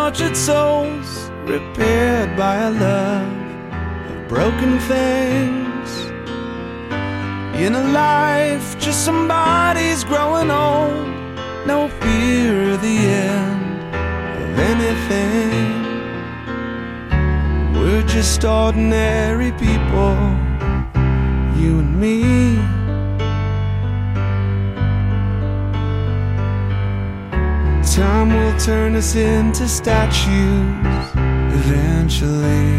tortured souls repaired by a love of broken things. In a life, just somebody's growing old. No fear of the end of anything. We're just ordinary people, you and me. Time will turn us into statues eventually.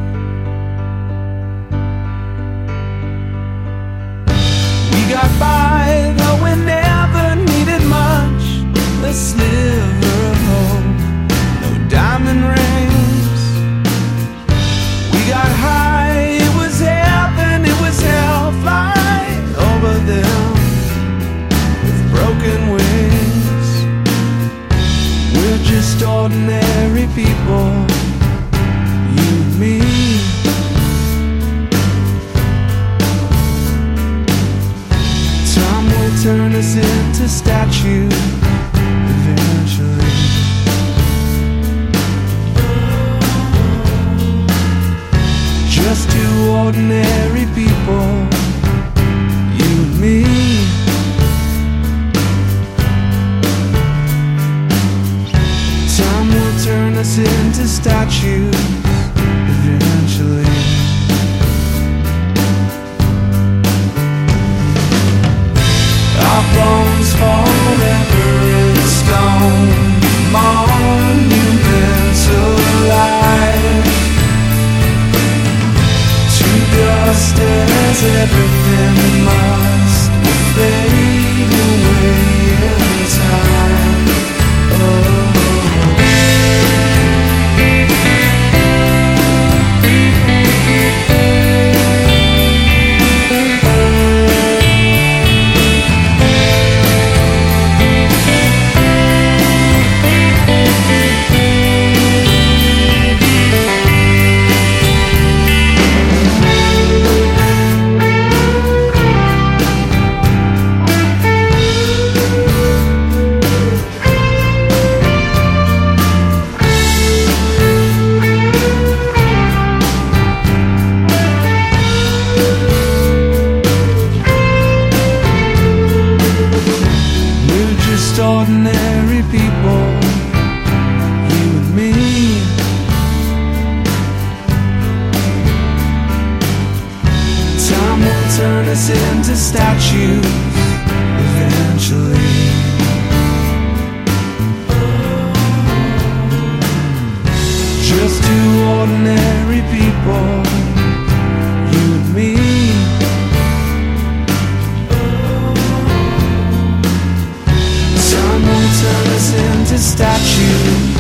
We got by, though we never needed much. A sliver of hope, no diamond rings. We got high, it was heaven, it was hell. Fly over them with broken wings. We're just ordinary people, you and me. Time will turn us into statues eventually. Just two ordinary people, you and me. Time will turn us into statues eventually. Our bones forever in stone, monumental life. To dust as everything must fade away in time. Oh. Ordinary people, you and me. Time will turn us into statues eventually. Just two ordinary people, you and me. Turn us into statues